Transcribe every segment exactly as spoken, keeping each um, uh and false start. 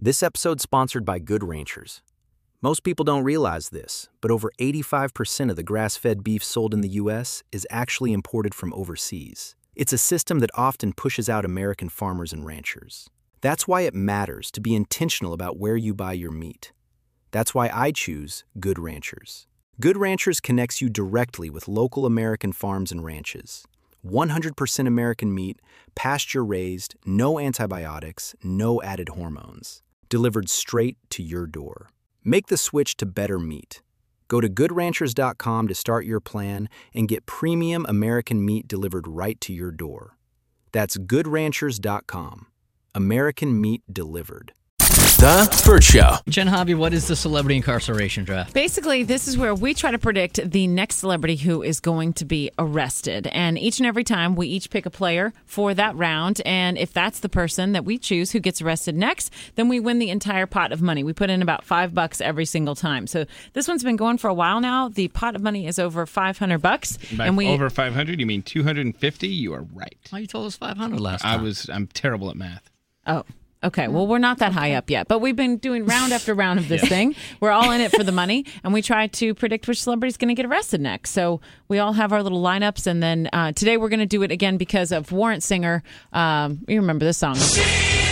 This episode's sponsored by Good Ranchers. Most people don't realize this, but over eighty-five percent of the grass-fed beef sold in the U S is actually imported from overseas. It's a system that often pushes out American farmers and ranchers. That's why it matters to be intentional about where you buy your meat. That's why I choose Good Ranchers. Good Ranchers connects you directly with local American farms and ranches. one hundred percent American meat, pasture-raised, no antibiotics, no added hormones. Delivered straight to your door. Make the switch to better meat. Go to good ranchers dot com to start your plan and get premium American meat delivered right to your door. That's good ranchers dot com. American meat delivered. The Burt Show. Jen Hobby, what is the celebrity incarceration draft? Basically, this is where we try to predict the next celebrity who is going to be arrested. And each and every time, we each pick a player for that round. And if that's the person that we choose who gets arrested next, then we win the entire pot of money. We put in about five bucks every single time. So this one's been going for a while now. The pot of money is over five hundred bucks. By and we over five hundred, you mean two hundred fifty? You are right. Oh, you told us five hundred last time. I was, I'm terrible at math. Oh. Okay, well, we're not that high up yet, but we've been doing round after round of this yeah. thing. We're all in it for the money, and we try to predict which celebrity's going to get arrested next. So we all have our little lineups, and then uh, today we're going to do it again because of Warrant Singer. Um, you remember this song. This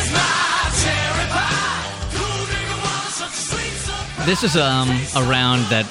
is um, a round that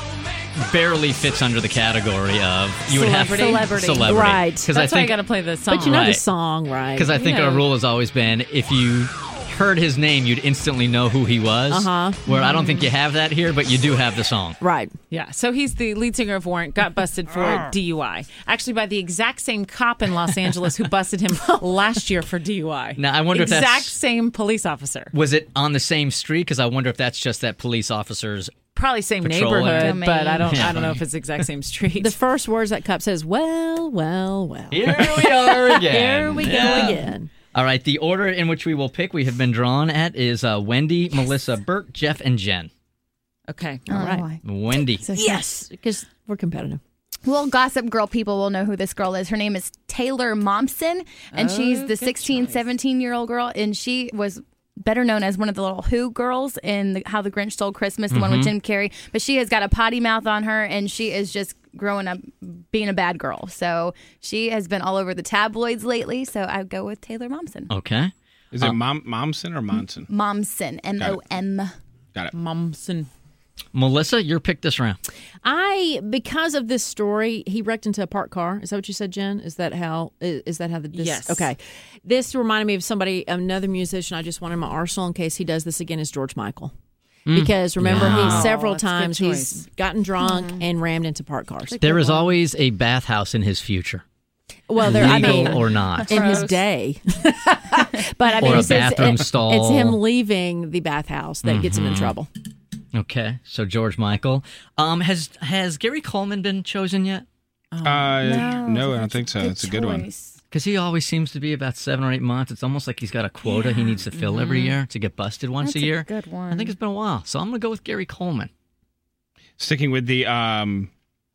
barely fits under the category of you would have celebrity, celebrity. Right? Because That's I think why I got to play the song. But you know right. the song, right? Because I think yeah. our rule has always been if you heard his name, you'd instantly know who he was. Uh-huh. Where I don't think you have that here, but you do have the song. Right. Yeah. So he's the lead singer of Warrant, got busted for D U I. Actually, by the exact same cop in Los Angeles who busted him last year for D U I. Now I wonder exact if that's exact same police officer. Was it on the same street? Because I wonder if that's just that police officer's. Probably same Patrolling. neighborhood, Domain. but I don't. Yeah. I don't know if it's the exact same street. The first words that cop says, well, well, well. Here we are again. Here we Yeah. go again. All right, the order in which we will pick, we have been drawn at, is uh, Wendy, yes. Melissa, Burt, Jeff, and Jen. Okay. All oh, right. boy. Wendy. So Yes, because we're competitive. Well, Gossip Girl people will know who this girl is. Her name is Taylor Momsen, and Oh, she's the good sixteen, choice. seventeen-year-old girl, and she was better known as one of the little Who girls in the, How the Grinch Stole Christmas, the Mm-hmm. one with Jim Carrey. But she has got a potty mouth on her, and she is just growing up being a bad girl. So she has been all over the tabloids lately, so I go with Taylor Momsen. Okay. Is it Mom, Momsen or Monson? Momsen, M O M. Got it. Momsen. Melissa, your pick this round. I, because of this story, he wrecked into a parked car. Is that what you said, Jen? Is that how? Is, is that how the? This, Yes. Okay. This reminded me of somebody, another musician. I just wanted in my arsenal in case he does this again. Is George Michael? Because remember, Yeah. he several Oh, that's a good times he's choice. gotten drunk and rammed into parked cars. There is always a bathhouse in his future. Well, there. I Legal mean, or not. in his Gross. day. But I mean, Or a it's, it's- bathroom it- stall. It's him leaving the bathhouse that gets him in trouble. Okay, so George Michael. Um, has has Gary Coleman been chosen yet? Uh, no, I don't think so. It's a good one. Because he always seems to be about seven or eight months. It's almost like he's got a quota he needs to fill every year to get busted once That's a year. a good one. I think it's been a while. So I'm going to go with Gary Coleman. Sticking with the um,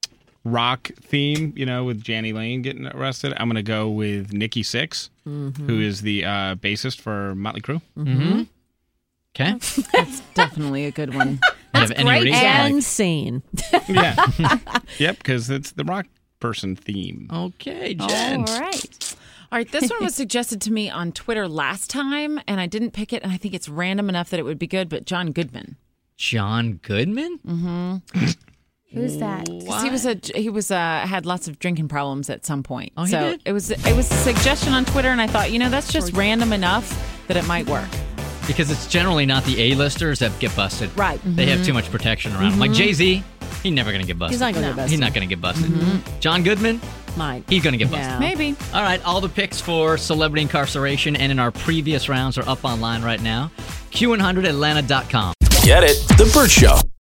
rock theme, you know, with Janny Lane getting arrested, I'm going to go with Nikki Sixx, who is the uh, bassist for Motley Crue. Mm-hmm. Okay. That's definitely a good one. You have any great, reason? And Like- scene. Yeah. Yep, because it's the rock person theme. Okay, Jen. All right. All right, this one was suggested to me on Twitter last time, and I didn't pick it, and I think it's random enough that it would be good, but John Goodman. John Goodman? Who's that? 'Cause He was a he was uh had lots of drinking problems at some point. Oh, he so did? it was it was a suggestion on Twitter, and I thought, you know, that's just random enough that it might work. Because it's generally not the A-listers that get busted. Right. They have too much protection around them. Like Jay-Z, he's never going to get busted. He's not going to get busted. He's not going to get busted. John Goodman, Might. he's going to get busted. Yeah. Maybe. All right, all the picks for celebrity incarceration and in our previous rounds are up online right now. Q one hundred Atlanta dot com. Get it? The Burt Show.